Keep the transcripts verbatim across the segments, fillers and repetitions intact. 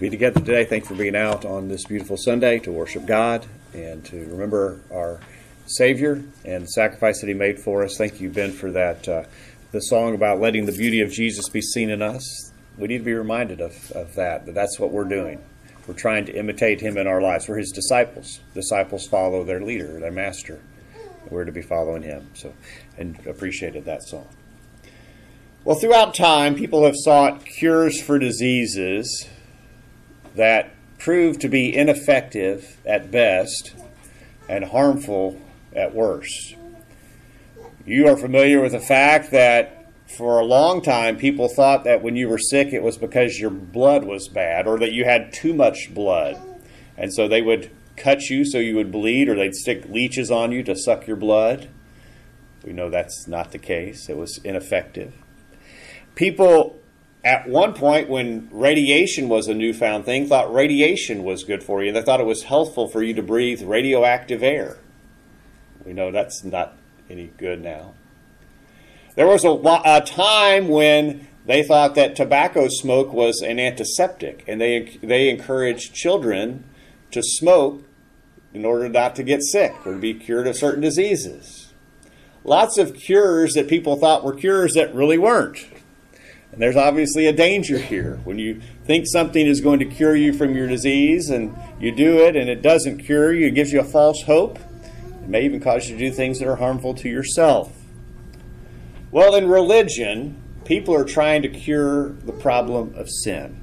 to be together today. Thanks for being out on this beautiful Sunday to worship God and to remember our Savior and the sacrifice that He made for us. Thank you, Ben, for that. Uh, the song about letting the beauty of Jesus be seen in us. We need to be reminded of, of that, that that's what we're doing. We're trying to imitate Him in our lives. We're His disciples. Disciples follow their leader, their master. We're to be following Him. So, and appreciated that song. Well, throughout time, people have sought cures for diseases that prove to be ineffective at best and harmful at worst. You are familiar with the fact that for a long time, people thought that when you were sick, it was because your blood was bad or that you had too much blood. And so they would cut you so you would bleed, or they'd stick leeches on you to suck your blood. We know that's not the case. It was ineffective. People, at one point, when radiation was a newfound thing, thought radiation was good for you. They thought it was healthful for you to breathe radioactive air. We know that's not any good now. There was a, a time when they thought that tobacco smoke was an antiseptic, and they they encouraged children to smoke in order not to get sick or to be cured of certain diseases. Lots of cures that people thought were cures that really weren't. And there's obviously a danger here. When you think something is going to cure you from your disease and you do it and it doesn't cure you, it gives you a false hope. It may even cause you to do things that are harmful to yourself. Well, in religion, people are trying to cure the problem of sin.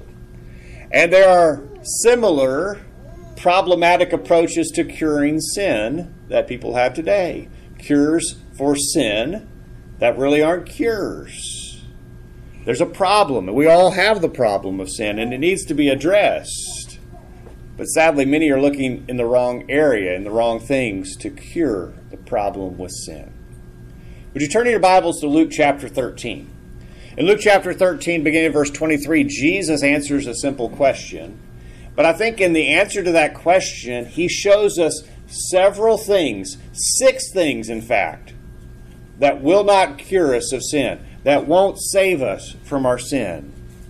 And there are similar problematic approaches to curing sin that people have today. Cures for sin that really aren't cures. There's a problem, and we all have the problem of sin, and it needs to be addressed. But sadly, many are looking in the wrong area, in the wrong things to cure the problem with sin. Would you turn in your Bibles to Luke chapter thirteen? In Luke chapter thirteen, beginning of verse twenty-three, Jesus answers a simple question. But I think in the answer to that question, He shows us several things, six things in fact, that will not cure us of sin, that won't save us from our sin.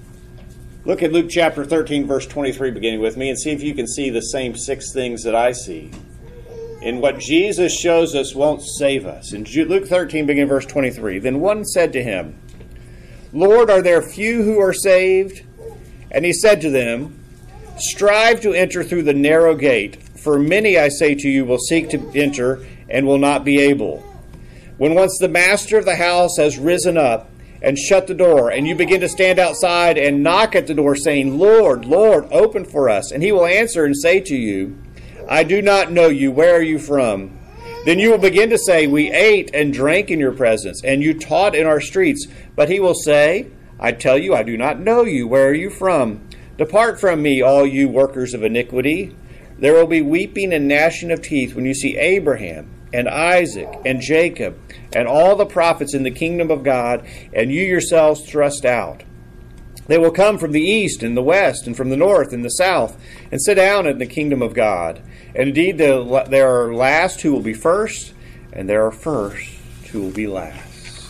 Look at Luke chapter thirteen, verse twenty-three, beginning with me, and see if you can see the same six things that I see. In what Jesus shows us won't save us. In Luke thirteen, beginning verse twenty-three, then one said to Him, Lord, are there few who are saved? And He said to them, strive to enter through the narrow gate, for many, I say to you, will seek to enter and will not be able. When once the master of the house has risen up and shut the door, and you begin to stand outside and knock at the door, saying, Lord, Lord, open for us. And He will answer and say to you, I do not know you. Where are you from? Then you will begin to say, we ate and drank in your presence, and you taught in our streets. But He will say, I tell you, I do not know you. Where are you from? Depart from me, all you workers of iniquity. There will be weeping and gnashing of teeth when you see Abraham and Isaac and Jacob and all the prophets in the kingdom of God, and you yourselves thrust out. They will come from the east and the west and from the north and the south and sit down in the kingdom of God. And indeed, there are last who will be first, and there are first who will be last.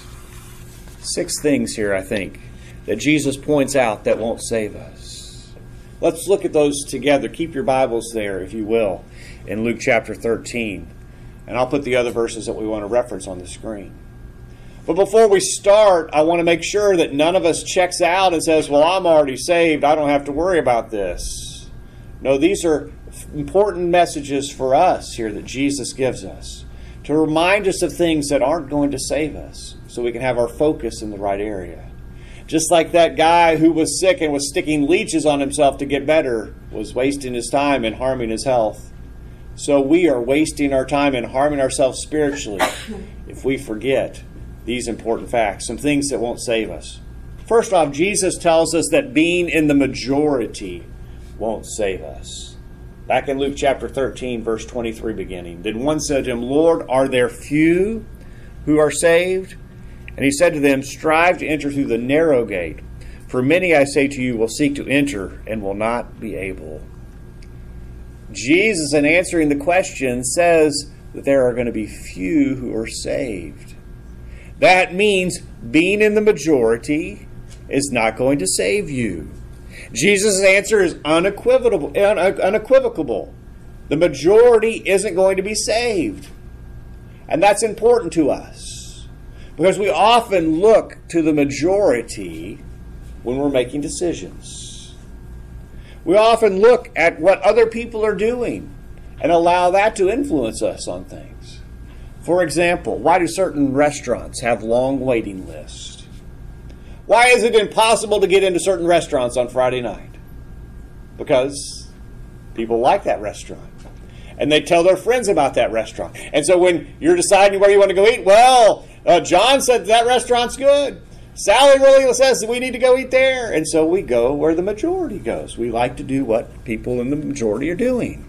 Six things here, I think, that Jesus points out that won't save us. Let's look at those together. Keep your Bibles there, if you will, in Luke chapter thirteen. And I'll put the other verses that we want to reference on the screen. But before we start, I want to make sure that none of us checks out and says, well, I'm already saved. I don't have to worry about this. No, these are important messages for us here that Jesus gives us to remind us of things that aren't going to save us so we can have our focus in the right area. Just like that guy who was sick and was sticking leeches on himself to get better was wasting his time and harming his health. So we are wasting our time and harming ourselves spiritually if we forget these important facts, some things that won't save us. First off, Jesus tells us that being in the majority won't save us. Back in Luke chapter thirteen, verse twenty-three beginning, then one said to Him, Lord, are there few who are saved? And He said to them, strive to enter through the narrow gate, for many, I say to you, will seek to enter and will not be able. Jesus, in answering the question, says that there are going to be few who are saved. That means being in the majority is not going to save you. Jesus' answer is unequivocal. unequivocal. The majority isn't going to be saved. And that's important to us, because we often look to the majority when we're making decisions. We often look at what other people are doing and allow that to influence us on things. For example, why do certain restaurants have long waiting lists? Why is it impossible to get into certain restaurants on Friday night? Because people like that restaurant. And they tell their friends about that restaurant. And so when you're deciding where you want to go eat, well, uh, John said that restaurant's good. Sally really says that we need to go eat there. And so we go where the majority goes. We like to do what people in the majority are doing.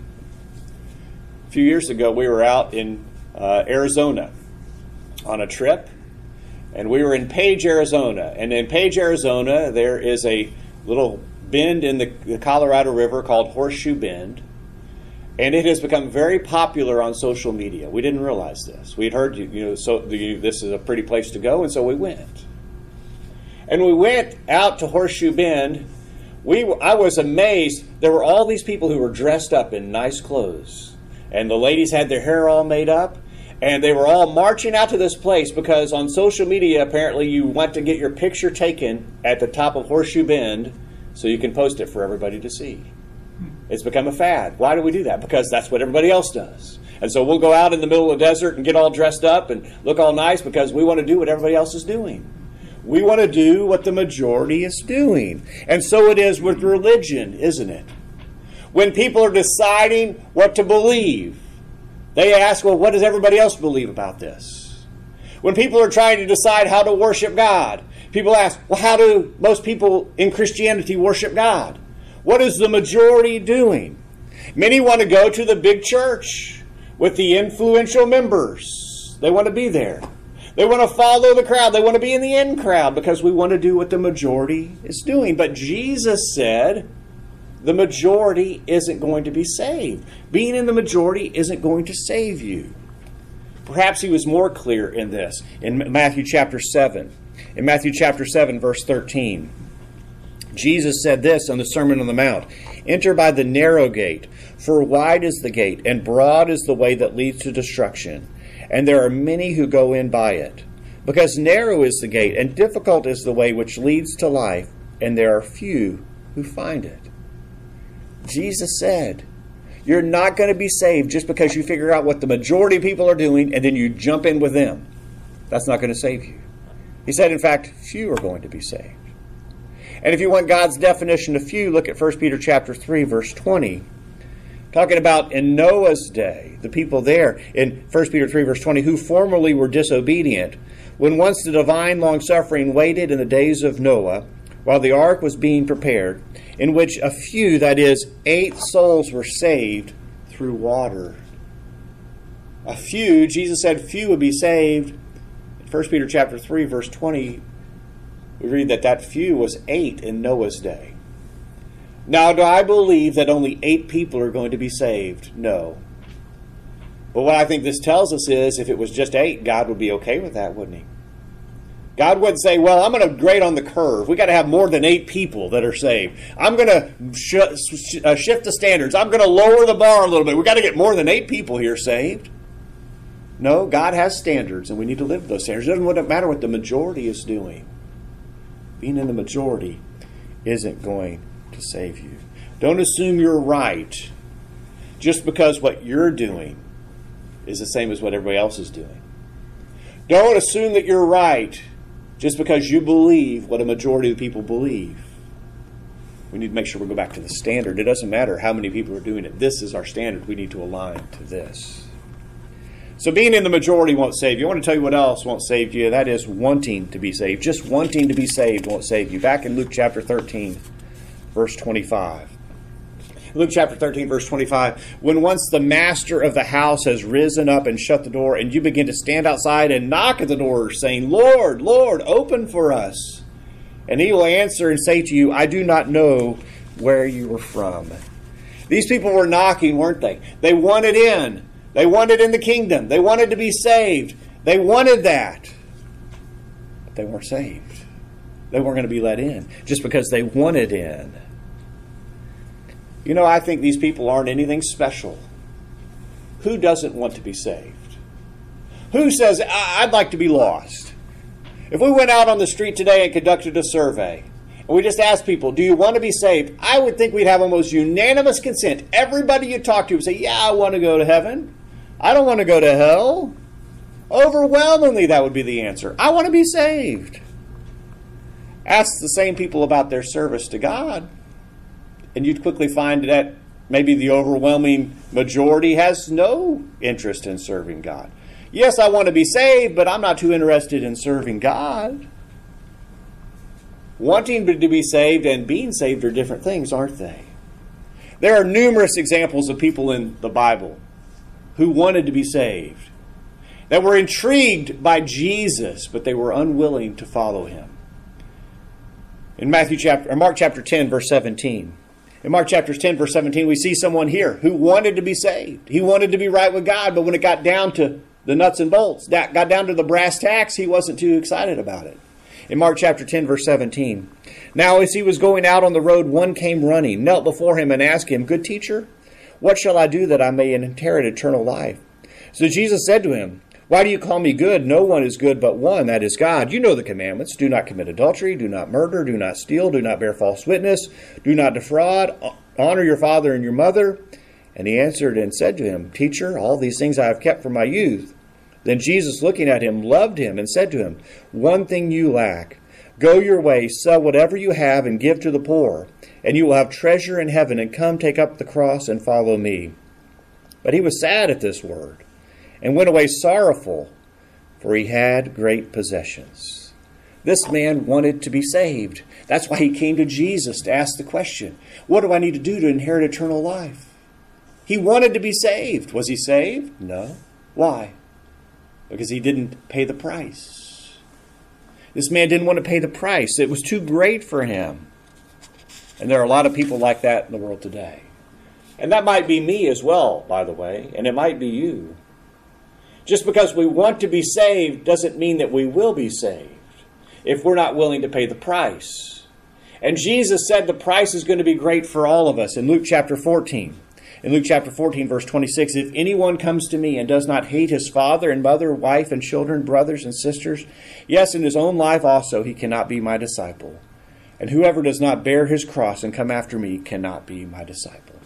A few years ago, we were out in uh, Arizona on a trip. And we were in Page, Arizona. And in Page, Arizona, there is a little bend in the, the Colorado River called Horseshoe Bend. And it has become very popular on social media. We didn't realize this. We'd heard, you know, so the, this is a pretty place to go, and so we went. And we went out to Horseshoe Bend. We, I was amazed. There were all these people who were dressed up in nice clothes. And the ladies had their hair all made up. And they were all marching out to this place because on social media, apparently, you want to get your picture taken at the top of Horseshoe Bend so you can post it for everybody to see. It's become a fad. Why do we do that? Because that's what everybody else does. And so we'll go out in the middle of the desert and get all dressed up and look all nice because we want to do what everybody else is doing. We want to do what the majority is doing. And so it is with religion, isn't it? When people are deciding what to believe, they ask, well, what does everybody else believe about this? When people are trying to decide how to worship God, people ask, well, how do most people in Christianity worship God? What is the majority doing? Many want to go to the big church with the influential members. They want to be there. They want to follow the crowd. They want to be in the in crowd because we want to do what the majority is doing. But Jesus said the majority isn't going to be saved. Being in the majority isn't going to save you. Perhaps he was more clear in this in Matthew chapter seven. In Matthew chapter seven, verse thirteen. Jesus said this on the Sermon on the Mount, "Enter by the narrow gate, for wide is the gate, and broad is the way that leads to destruction, and there are many who go in by it. Because narrow is the gate, and difficult is the way which leads to life, and there are few who find it." Jesus said, you're not going to be saved just because you figure out what the majority of people are doing, and then you jump in with them. That's not going to save you. He said, in fact, few are going to be saved. And if you want God's definition of few, look at First Peter chapter three, verse twenty. Talking about in Noah's day, the people there in First Peter three, verse twenty, who formerly were disobedient, when once the divine long-suffering waited in the days of Noah, while the ark was being prepared, in which a few, that is, eight souls were saved through water. A few, Jesus said few would be saved. In First Peter chapter three, verse twenty, we read that that few was eight in Noah's day. Now, do I believe that only eight people are going to be saved? No. But what I think this tells us is, if it was just eight, God would be okay with that, wouldn't he? God wouldn't say, well, I'm going to grade on the curve. We've got to have more than eight people that are saved. I'm going to sh- sh- uh, shift the standards. I'm going to lower the bar a little bit. We've got to get more than eight people here saved. No, God has standards, and we need to live those standards. It doesn't matter what the majority is doing. Being in the majority isn't going to save you. Don't assume you're right just because what you're doing is the same as what everybody else is doing. Don't assume that you're right just because you believe what a majority of the people believe. We need to make sure we go back to the standard. It doesn't matter how many people are doing it. This is our standard. We need to align to this. So being in the majority won't save you. I want to tell you what else won't save you. That is wanting to be saved. Just wanting to be saved won't save you. Back in Luke chapter thirteen, verse twenty-five. Luke chapter thirteen, verse twenty-five. When once the master of the house has risen up and shut the door, and you begin to stand outside and knock at the door, saying, Lord, Lord, open for us. And he will answer and say to you, I do not know where you are from. These people were knocking, weren't they? They wanted in. They wanted in the kingdom. They wanted to be saved. They wanted that. But they weren't saved. They weren't going to be let in just because they wanted in. You know, I think these people aren't anything special. Who doesn't want to be saved? Who says, I'd like to be lost? If we went out on the street today and conducted a survey, and we just asked people, do you want to be saved? I would think we'd have almost unanimous consent. Everybody you talk to would say, yeah, I want to go to heaven. I don't want to go to hell. Overwhelmingly, that would be the answer. I want to be saved. Ask the same people about their service to God, and you'd quickly find that maybe the overwhelming majority has no interest in serving God. Yes, I want to be saved, but I'm not too interested in serving God. Wanting to be saved and being saved are different things, aren't they? There are numerous examples of people in the Bible who wanted to be saved, that were intrigued by Jesus, but they were unwilling to follow him. In Matthew chapter, or Mark chapter ten, verse seventeen. In Mark chapter ten, verse seventeen, we see someone here who wanted to be saved. He wanted to be right with God, but when it got down to the nuts and bolts, that got down to the brass tacks, he wasn't too excited about it. In Mark chapter ten, verse seventeen, now as he was going out on the road, one came running, knelt before him and asked him, Good teacher, what shall I do that I may inherit eternal life? So Jesus said to him, Why do you call me good? No one is good but one, that is God. You know the commandments. Do not commit adultery, do not murder, do not steal, do not bear false witness, do not defraud, honor your father and your mother. And he answered and said to him, Teacher, all these things I have kept from my youth. Then Jesus, looking at him, loved him and said to him, One thing you lack. Go your way, sell whatever you have and give to the poor, and you will have treasure in heaven, and come take up the cross and follow me. But he was sad at this word, and went away sorrowful, for he had great possessions. This man wanted to be saved. That's why he came to Jesus to ask the question, what do I need to do to inherit eternal life? He wanted to be saved. Was he saved? No. Why? Because he didn't pay the price. This man didn't want to pay the price. It was too great for him. And there are a lot of people like that in the world today. And that might be me as well, by the way, and it might be you. Just because we want to be saved doesn't mean that we will be saved if we're not willing to pay the price. And Jesus said the price is going to be great for all of us in Luke chapter fourteen. In Luke chapter fourteen, verse twenty-six, if anyone comes to me and does not hate his father and mother, wife and children, brothers and sisters, yes, in his own life also, he cannot be my disciple. And whoever does not bear his cross and come after me cannot be my disciple.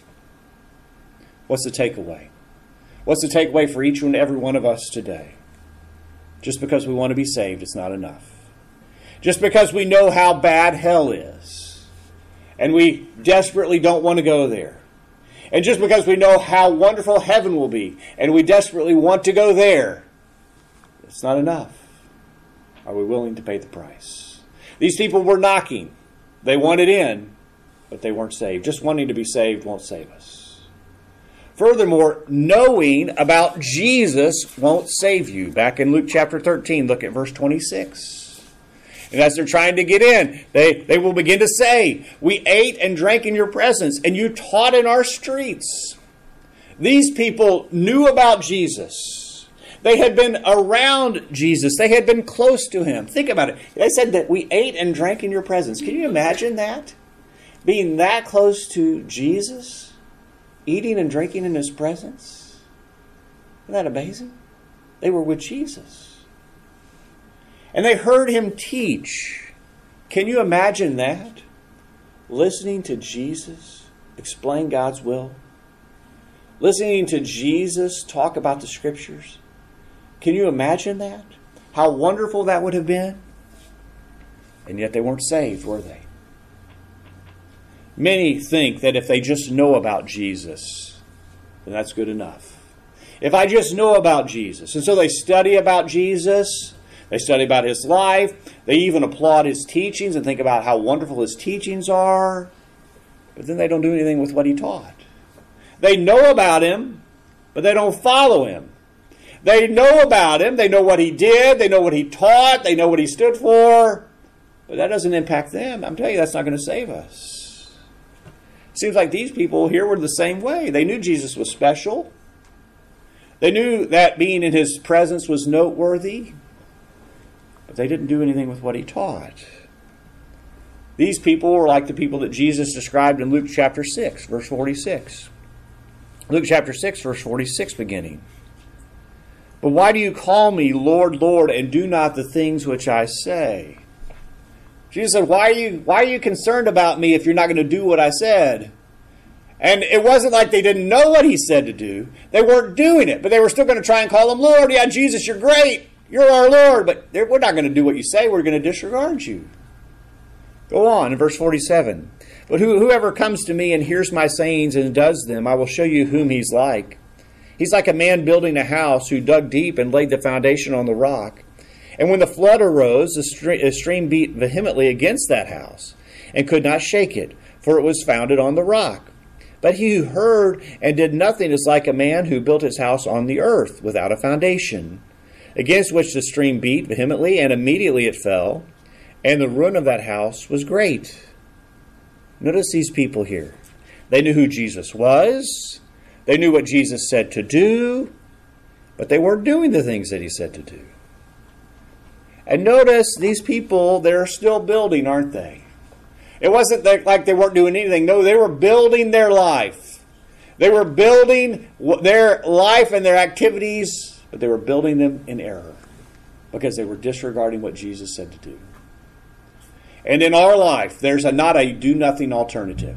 What's the takeaway? What's the takeaway for each and every one of us today? Just because we want to be saved, it's not enough. Just because we know how bad hell is, and we desperately don't want to go there. And just because we know how wonderful heaven will be, and we desperately want to go there, it's not enough. Are we willing to pay the price? These people were knocking. They wanted in, but they weren't saved. Just wanting to be saved won't save us. Furthermore, knowing about Jesus won't save you. Back in Luke chapter thirteen, look at verse twenty-six. And as they're trying to get in, they, they will begin to say, we ate and drank in your presence, and you taught in our streets. These people knew about Jesus. They had been around Jesus. They had been close to him. Think about it. They said that we ate and drank in your presence. Can you imagine that? Being that close to Jesus? Eating and drinking in his presence? Isn't that amazing? They were with Jesus. And they heard him teach. Can you imagine that? Listening to Jesus explain God's will. Listening to Jesus talk about the Scriptures. Can you imagine that? How wonderful that would have been? And yet they weren't saved, were they? Many think that if they just know about Jesus, then that's good enough. If I just know about Jesus. And so they study about Jesus. They study about his life. They even applaud his teachings and think about how wonderful his teachings are. But then they don't do anything with what he taught. They know about him, but they don't follow him. They know about him. They know what he did. They know what he taught. They know what he stood for. But that doesn't impact them. I'm telling you, that's not going to save us. It seems like these people here were the same way. They knew Jesus was special. They knew that being in his presence was noteworthy. But they didn't do anything with what he taught. These people were like the people that Jesus described in Luke chapter six, verse forty-six. Luke chapter six, verse forty-six beginning. But why do you call me Lord, Lord, and do not the things which I say? Jesus said, why are you, why are you concerned about me if you're not going to do what I said? And it wasn't like they didn't know what he said to do. They weren't doing it, but they were still going to try and call him Lord. Yeah, Jesus, you're great. You're our Lord. But we're not going to do what you say. We're going to disregard you. Go on in verse forty-seven. But whoever comes to me and hears my sayings and does them, I will show you whom he's like. He's like a man building a house who dug deep and laid the foundation on the rock. And when the flood arose, the stream beat vehemently against that house and could not shake it, for it was founded on the rock. But he who heard and did nothing is like a man who built his house on the earth without a foundation, against which the stream beat vehemently, and immediately it fell, and the ruin of that house was great. Notice these people here. They knew who Jesus was. They knew what Jesus said to do, but they weren't doing the things that he said to do. And notice these people, they're still building, aren't they? It wasn't like they weren't doing anything. No, they were building their life. They were building their life and their activities, but they were building them in error because they were disregarding what Jesus said to do. And in our life, there's a, not a do-nothing alternative.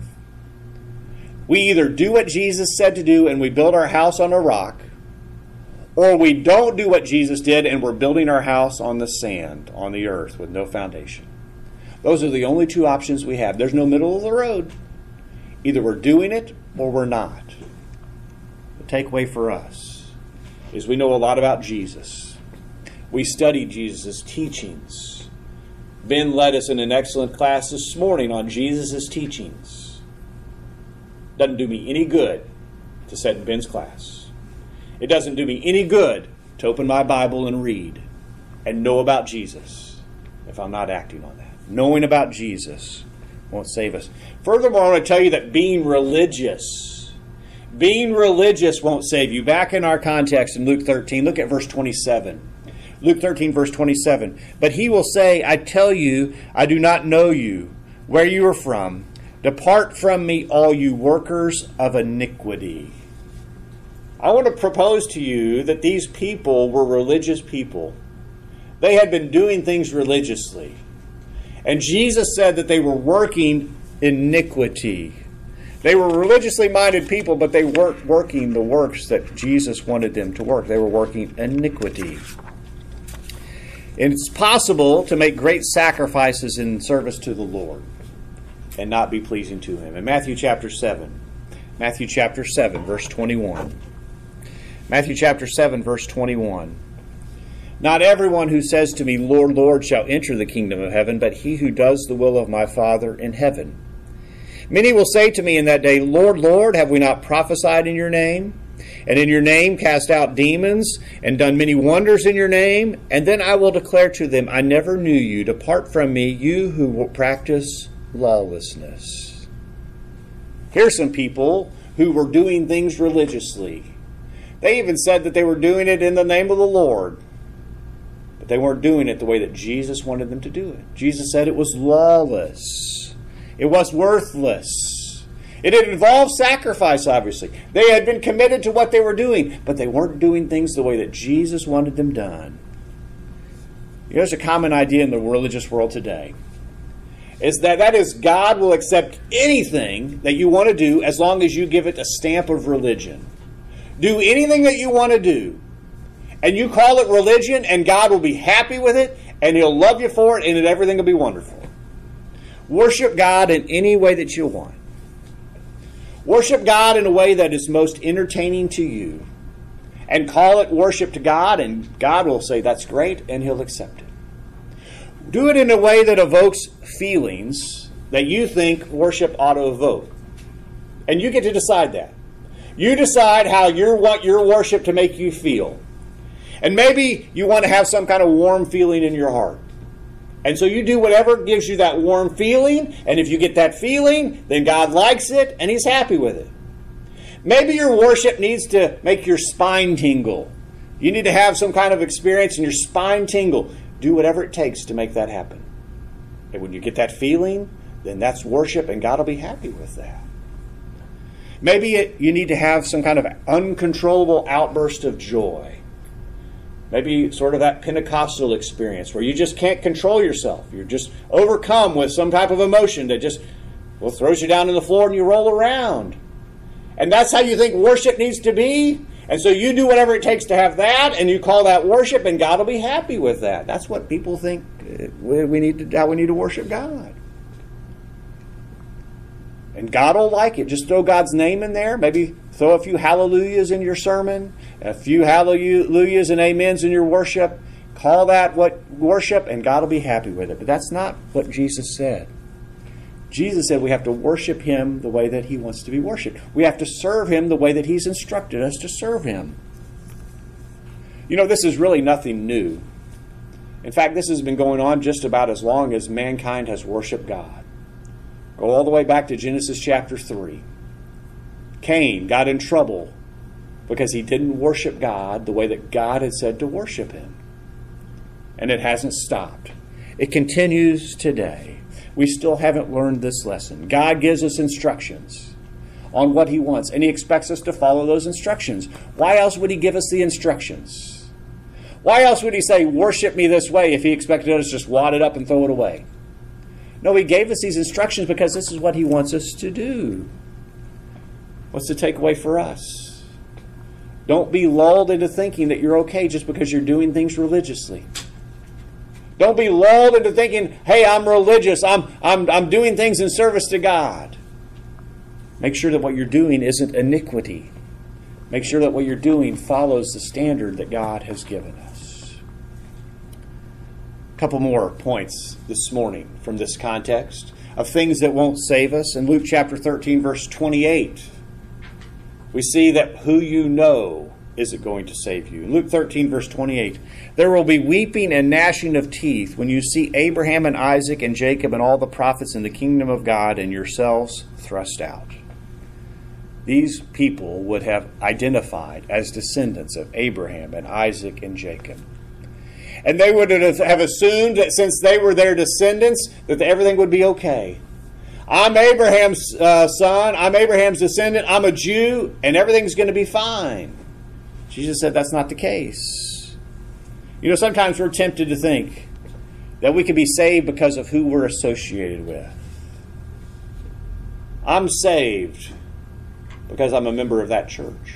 We either do what Jesus said to do and we build our house on a rock, or we don't do what Jesus did and we're building our house on the sand, on the earth, with no foundation. Those are the only two options we have. There's no middle of the road. Either we're doing it or we're not. The takeaway for us is we know a lot about Jesus. We studied Jesus' teachings. Ben led us in an excellent class this morning on Jesus' teachings. Doesn't do me any good to sit in Ben's class. It doesn't do me any good to open my Bible and read and know about Jesus if I'm not acting on that. Knowing about Jesus won't save us. Furthermore, I want to tell you that being religious, being religious won't save you. Back in our context in Luke thirteen, look at verse twenty-seven. Luke thirteen, verse twenty-seven. But he will say, I tell you, I do not know you, where you are from. Depart from me, all you workers of iniquity. I want to propose to you that these people were religious people. They had been doing things religiously. And Jesus said that they were working iniquity. They were religiously minded people, but they weren't working the works that Jesus wanted them to work. They were working iniquity. And it's possible to make great sacrifices in service to the Lord and not be pleasing to him. In Matthew chapter seven, Matthew chapter seven, verse twenty-one. Matthew chapter seven, verse twenty-one. Not everyone who says to me, Lord, Lord, shall enter the kingdom of heaven, but he who does the will of my Father in heaven. Many will say to me in that day, Lord, Lord, have we not prophesied in your name? And in your name cast out demons, and done many wonders in your name? And then I will declare to them, I never knew you. Depart from me, you who will practice lawlessness. Here's some people who were doing things religiously. They even said that they were doing it in the name of the Lord. But they weren't doing it the way that Jesus wanted them to do it. Jesus said it was lawless. It was worthless. It didn't involve sacrifice, obviously. They had been committed to what they were doing, but they weren't doing things the way that Jesus wanted them done. You know, there's a common idea in the religious world today. Is that that is God will accept anything that you want to do as long as you give it a stamp of religion. Do anything that you want to do. And you call it religion, and God will be happy with it, and he'll love you for it, and everything will be wonderful. Worship God in any way that you want. Worship God in a way that is most entertaining to you. And call it worship to God, and God will say, that's great, and he'll accept it. Do it in a way that evokes feelings that you think worship ought to evoke. And you get to decide that. You decide how you want your worship to make you feel. And maybe you want to have some kind of warm feeling in your heart. And so you do whatever gives you that warm feeling. And if you get that feeling, then God likes it and he's happy with it. Maybe your worship needs to make your spine tingle. You need to have some kind of experience in your spine tingle. Do whatever it takes to make that happen. And when you get that feeling, then that's worship, and God will be happy with that. Maybe it, you need to have some kind of uncontrollable outburst of joy. Maybe sort of that Pentecostal experience where you just can't control yourself. You're just overcome with some type of emotion that just well, throws you down on the floor and you roll around. And that's how you think worship needs to be. And so you do whatever it takes to have that, and you call that worship, and God will be happy with that. That's what people think we need to, how we need to worship God. And God will like it. Just throw God's name in there. Maybe throw a few hallelujahs in your sermon, a few hallelujahs and amens in your worship. Call that what worship, and God will be happy with it. But that's not what Jesus said. Jesus said we have to worship Him the way that He wants to be worshipped. We have to serve Him the way that He's instructed us to serve Him. You know, this is really nothing new. In fact, this has been going on just about as long as mankind has worshiped God. Go all the way back to Genesis chapter three. Cain got in trouble because he didn't worship God the way that God had said to worship Him. And it hasn't stopped. It continues today. We still haven't learned this lesson. God gives us instructions on what He wants, and He expects us to follow those instructions. Why else would He give us the instructions? Why else would He say, worship me this way, if He expected us to just wad it up and throw it away? No, He gave us these instructions because this is what He wants us to do. What's the takeaway for us? Don't be lulled into thinking that you're okay just because you're doing things religiously. Don't be lulled into thinking, hey, I'm religious. I'm, I'm, I'm doing things in service to God. Make sure that what you're doing isn't iniquity. Make sure that what you're doing follows the standard that God has given us. A couple more points this morning from this context of things that won't save us. In Luke chapter thirteen, verse twenty-eight, we see that who you know isn't going to save you. In Luke thirteen, verse twenty-eight, there will be weeping and gnashing of teeth when you see Abraham and Isaac and Jacob and all the prophets in the kingdom of God and yourselves thrust out. These people would have identified as descendants of Abraham and Isaac and Jacob. And they would have assumed that since they were their descendants, that everything would be okay. I'm Abraham's uh, son, I'm Abraham's descendant, I'm a Jew, and everything's going to be fine. Jesus said that's not the case. You know, sometimes we're tempted to think that we can be saved because of who we're associated with. I'm saved because I'm a member of that church.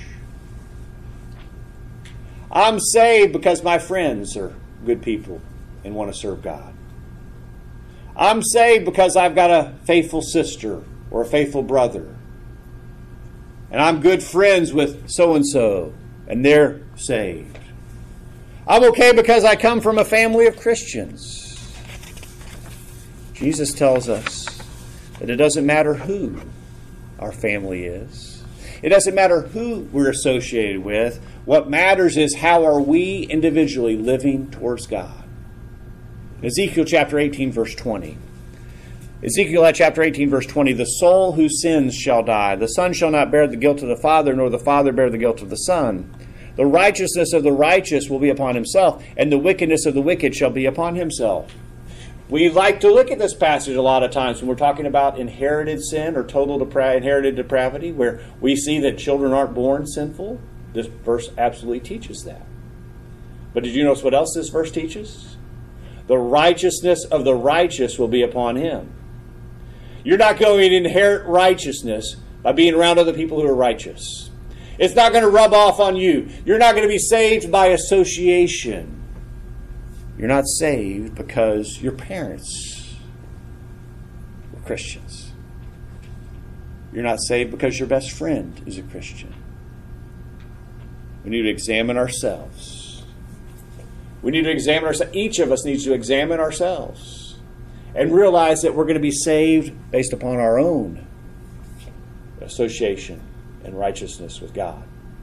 I'm saved because my friends are good people and want to serve God. I'm saved because I've got a faithful sister or a faithful brother. And I'm good friends with so-and-so. And they're saved. I'm okay because I come from a family of Christians. Jesus tells us that it doesn't matter who our family is. It doesn't matter who we're associated with. What matters is how are we individually living towards God. Ezekiel chapter eighteen, verse twenty. Ezekiel chapter eighteen, verse twenty, the soul who sins shall die. The son shall not bear the guilt of the father, nor the father bear the guilt of the son. The righteousness of the righteous will be upon himself, and the wickedness of the wicked shall be upon himself. We like to look at this passage a lot of times when we're talking about inherited sin or total depra- inherited depravity, where we see that children aren't born sinful. This verse absolutely teaches that. But did you notice what else this verse teaches? The righteousness of the righteous will be upon him. You're not going to inherit righteousness by being around other people who are righteous. It's not going to rub off on you. You're not going to be saved by association. You're not saved because your parents were Christians. You're not saved because your best friend is a Christian. We need to examine ourselves. We need to examine ourselves. Each of us needs to examine ourselves and realize that we're going to be saved based upon our own association and righteousness with God.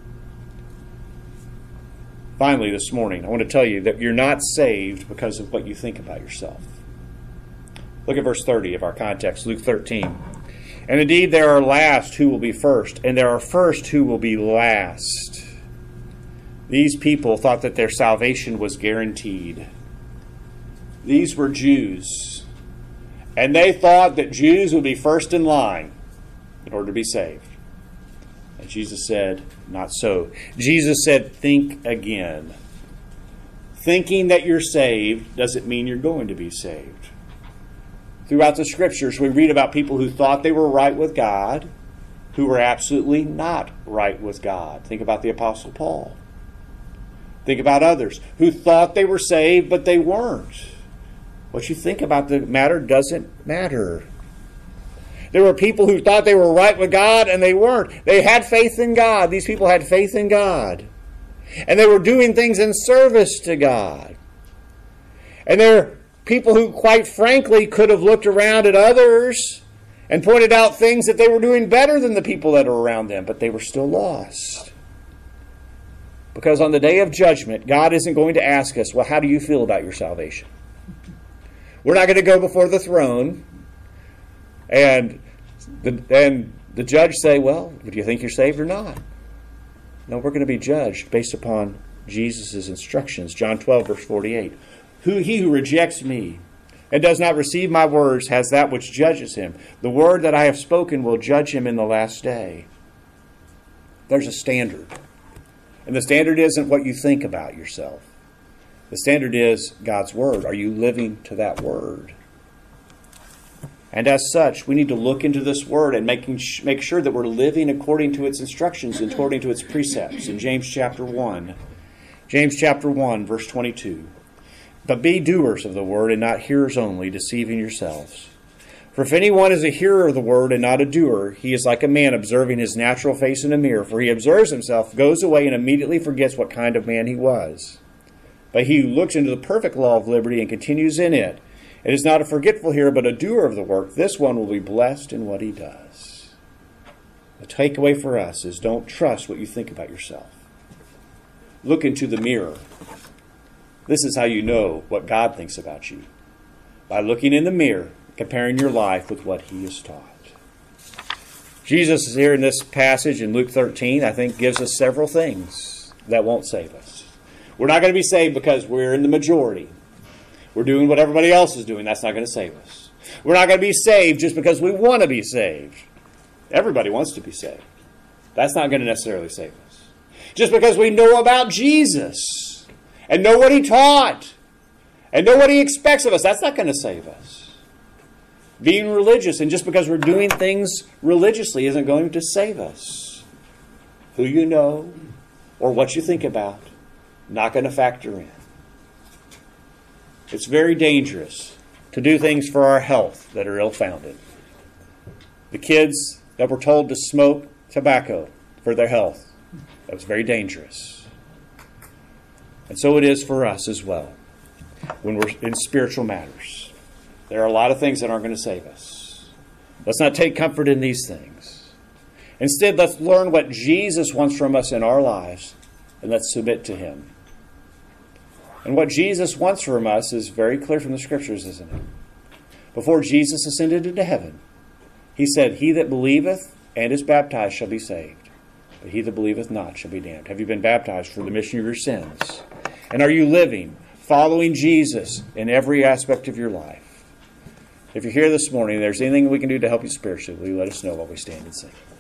Finally, this morning, I want to tell you that you're not saved because of what you think about yourself. Look at verse thirty of our context, Luke thirteen. And indeed, there are last who will be first, and there are first who will be last. These people thought that their salvation was guaranteed. These were Jews. And they thought that Jews would be first in line in order to be saved. And Jesus said, not so. Jesus said, think again. Thinking that you're saved doesn't mean you're going to be saved. Throughout the Scriptures, we read about people who thought they were right with God, who were absolutely not right with God. Think about the Apostle Paul. Think about others who thought they were saved, but they weren't. What you think about the matter doesn't matter. There were people who thought they were right with God, and they weren't. They had faith in God. These people had faith in God. And they were doing things in service to God. And there are people who, quite frankly, could have looked around at others and pointed out things that they were doing better than the people that are around them, but they were still lost. Because on the day of judgment, God isn't going to ask us, well, how do you feel about your salvation? We're not going to go before the throne and the, and the judge say, well, do you think you're saved or not? No, we're going to be judged based upon Jesus' instructions. John twelve, verse forty-eight. Who he who rejects me and does not receive my words has that which judges him. The word that I have spoken will judge him in the last day. There's a standard. And the standard isn't what you think about yourself. The standard is God's word. Are you living to that word? And as such, we need to look into this word and making, make sure that we're living according to its instructions and according to its precepts. In James chapter one, James chapter one, verse twenty-two. But be doers of the word and not hearers only, deceiving yourselves. For if anyone is a hearer of the word and not a doer, he is like a man observing his natural face in a mirror. For he observes himself, goes away, and immediately forgets what kind of man he was. But he who looks into the perfect law of liberty and continues in it, and is not a forgetful hearer, but a doer of the work, this one will be blessed in what he does. The takeaway for us is don't trust what you think about yourself. Look into the mirror. This is how you know what God thinks about you. By looking in the mirror, comparing your life with what he has taught. Jesus is here in this passage in Luke thirteen, I think, gives us several things that won't save us. We're not going to be saved because we're in the majority. We're doing what everybody else is doing. That's not going to save us. We're not going to be saved just because we want to be saved. Everybody wants to be saved. That's not going to necessarily save us. Just because we know about Jesus and know what he taught and know what he expects of us, that's not going to save us. Being religious and just because we're doing things religiously isn't going to save us. Who you know or what you think about, not going to factor in. It's very dangerous to do things for our health that are ill-founded. The kids that were told to smoke tobacco for their health, that was very dangerous. And so it is for us as well when we're in spiritual matters. There are a lot of things that aren't going to save us. Let's not take comfort in these things. Instead, let's learn what Jesus wants from us in our lives, and let's submit to him. And what Jesus wants from us is very clear from the Scriptures, isn't it? Before Jesus ascended into heaven, he said, he that believeth and is baptized shall be saved, but he that believeth not shall be damned. Have you been baptized for the remission of your sins? And are you living, following Jesus in every aspect of your life? If you're here this morning and there's anything we can do to help you spiritually, let us know while we stand and sing.